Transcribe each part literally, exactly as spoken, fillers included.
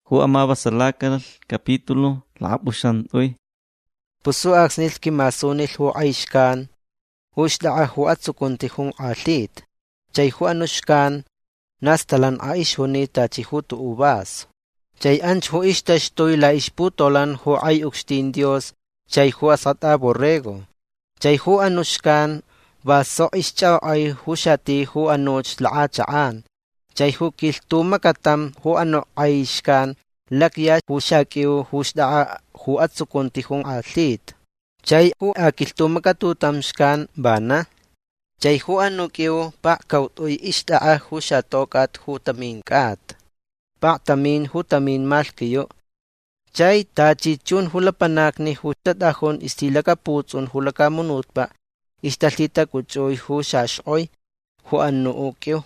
Hu amabasalakal capítulo labushan uy. Puso aksnil kimasunil hu aishkan, hu ishlaqa hu atsukunti hun alit, chay hu anushkan, nastalan aish huni tachi hu tuubas. Chay anch hu ishtashtoy la ishputolan hu ay ukstin Dios, chay hu asata borrego. Chay hu anushkan, baso ishchaw ay hu shati hu anuch laachaan. Chay hu kiltumakatam hu ano aishkan, lakya hu shakiw hu shdaqa hu atsukunti hun alit. Chay hu akiltumakatutamshkan bana. Chay hu anukiw pa kautoy ishdaqa hu shatokat hu taminkat. Pa tamin hu tamin malkiyo. Chay tachichun hulapanakni hu shadahon istilakaputsun hulakamunutpa istalita kuchoy hu shashoy hu anuukiw.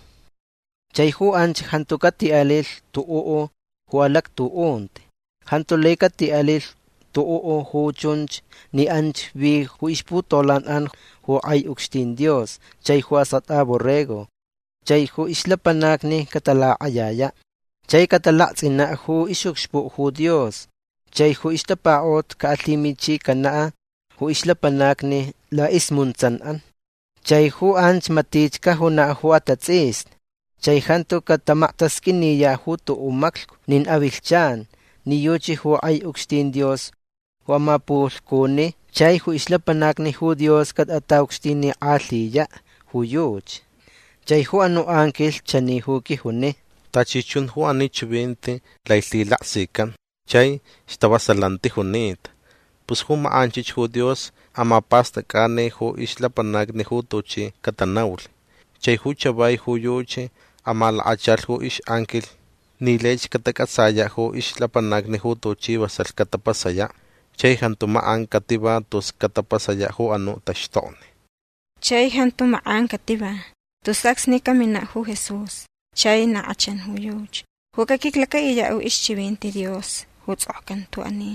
Chay hu anch hantukati alil tuuu hu alak tuunt. Hantulekati alil tuuu hu chunch ni anch vi hu isputolan an hu ay ukstin Dios. Chay hu asata borrego. Chay hu islapanakni katalaayaya. Chay katalatsina hu isukshpu hu Dios. Chay hu istapaot kaatlimichi kanaa hu islapanakni la ismuntsanan. Chay hu anch matichka huna hu atatsist. Chay hantu katamaktaskiniya hu tuumakl nin avilchan, ni yuchi hu ay ukstin Dios, hu amapulkuni, chay hu islapanakni hu Dios kat ataukstin aliya, hu yuch. Chay hu anu angel chani hu kihuni. Tachichun hu ani chubinti laililaqsikan, chay istawasalanti hunit. Pues hu maanchich hu Dios amapastakani hu islapanakni hu tuchi katanawli. Chay hu chabay hu yuchi amalachal hu ish angel nilech katakatsaya hu islapanakni hu tuchi wasal katapasaya. Chay hantumaan katiba tus katapasaya hu anu tashtoni. Chay hantumaan katiba tus aksni kamina hu Jesus. Chay naachan hu yuch. Hu kakiklaka iya u ishchibinti Dios hu tsokan tu ani.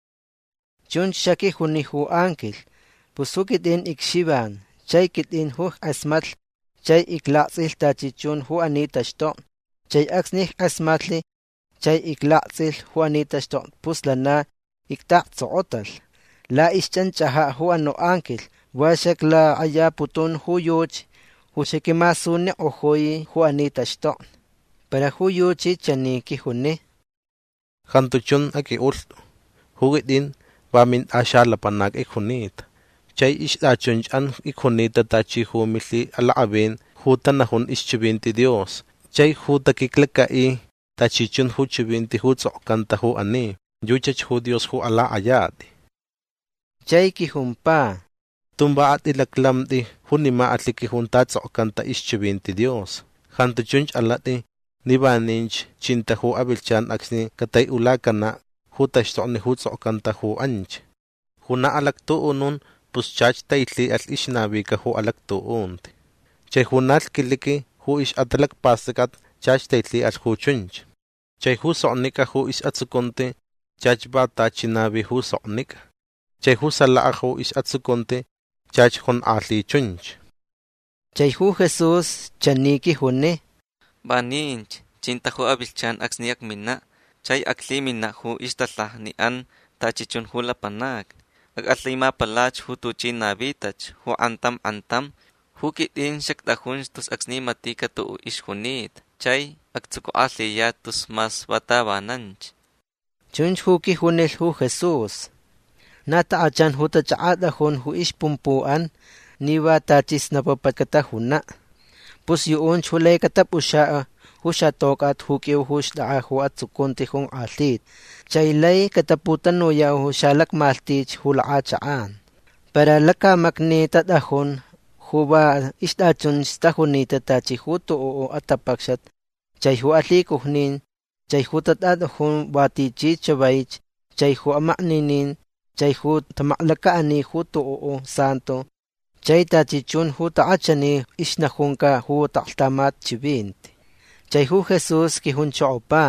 Chun shaki huni hu angel. Pusukit in ikshiban. Chay kit in hu asmatl. Chay iklaqsil tachichun hu ani tashton. Chay aksnih asmatli. Chay iklaqsil hu ani tashton. Puslana iktak tsootal. La ischanchaha hu ano angel. Washak la aya putun hu yuch. Hu shekimasuni ohoy hu ani tashton. Para hu yuchi chaniki huni. Hantuchun aki ul. Hugidin wamin ashalapanak ikhunit. Chay ishdachunch an ikhunita tachi hu mili alabin hu tanahun ischibinti Dios. Chay hu takiklakai tachichun hu chibinti hu tsokanta hu ani. Yuchach hu Dios hu ala ayati. Chay kihumpa. Tumbaat ilaklamdi hunima atliki hunta tsokanta ischibinti Dios. Hantuchunch alati nibaninch chinta hu abilchan aksni katay ulakana hu tashtoni hu tsokanta hu anch. Huna alaktuunun pus chach taitli al ishnabika hu alaktuunti. Chay hunal kiliki hu ish atalak pasakat chach taitli al hu chunch. Chay hu sonika hu ish atsukonti chach ba tachinabi hu sonika. Chay hu salaa hu ish atsukonti chach hun ali chunch. Chay hu Jesus chaniki huni. Baninch, chinta hu abilchan aksniak minna, chay akli minna hu ishtatlah ni an tachichun hu lapanak. Ag atlima palach hu tuchin nabitach, hu antam antam, hu kitin shaktahunch tus aksni matika tu ishhunit, chay agtsuko aliya tus mas batabananch. Chunch hu ki hunil hu Jesus. Nata achan hu tachadahun hu ishpumpuan, niwa tachis napapagkatahuna. Pus yuunch hu lay katapusha hu shatokat hu kiw hu shdaa hu atsukunti hung alit. Chay lay kataputanuya hu shalak maltich hu laachaan. Para lakamakni tatahun hu ba isdachun stahunita tachi hu tuo atapakshat. Chay hu alikuhnin, chay hu tatadahun batichi chabaych, chay hu amakninin, chay hu tamaklakaani hu tuo santo. Chay tachichun hu taachani ishnahunka hu takltamat chibinti. Chay hu Jesus ki hun chopa.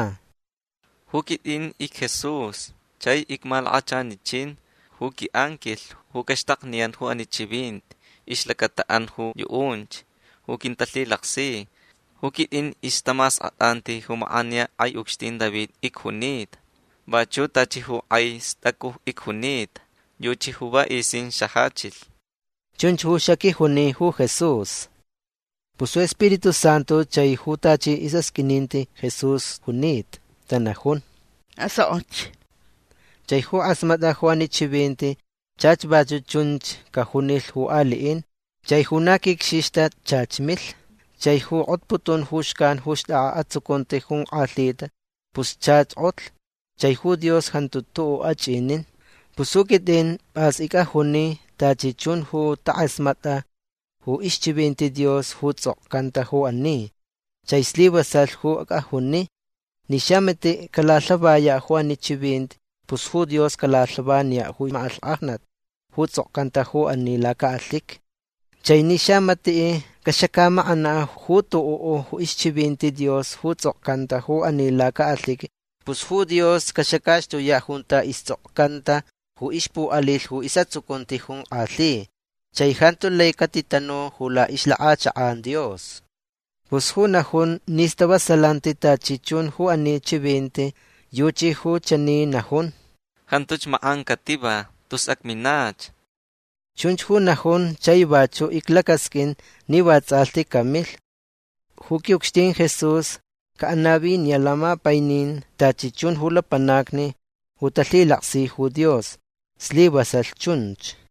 Hu kitin ik Jesus. Chay ikmal achanichin. Hu ki angel. Hu kashtaknian hu anichibint. Ishlakataan hu yuunch. Hu kintalilaksi. Hu Hukitin istamas atanti humania ay ukstin David ikhunit. Bachu tachihu ay staku ikhunit. Yuchihu ba isin shahachil. Chunchu shaki huni hu Jesús. Puso Espíritu Santo chay hutachi isaskininti Jesús hunit. Tanahun. Asoch. Chay hu asmata huani chibinti. Chach bachu chunch kahunil hu aliin. Chay hunakik shishta chachmil. Chay hu otputun hushkan hushta atsukonte hun atlita. Pus chach otl. Chay hu Dios hantutu achinin. Pusukitin as ikahuni tachichun hu taasmata. Hu ishchibinti Dios hu tzokanta hu ani. Chay slibasal hu akahuni. Nishamete kalalabaya hu anichibint. Pus hu Dios kalalabanya hu maal ahnat. Hu tzokanta hu ani laka atlik. Chay nishamate kashakama ana hu tu'u hu ishchibinti Dios hu tzokanta hu ani laka atlik. Pus hu Dios kashakashtu ya junta istzokanta hu ishpu alil hu isatsukunti hun atli. Chay hantu lay katitano hula isla'acha'an Dios. Pus hu nahun nistabasalanti tachichun hu ani chibinti yuchi hu chani nahun. Hantuch ma'an katiba tus akminach. Chunch hu nahun chay bachu iklakaskin ni batzalti kamil. Hu kiukstin Jesús kaanabi niyalama painin tachichun hula panakni hu talilaqsi hu Dios. Slibasal chunch.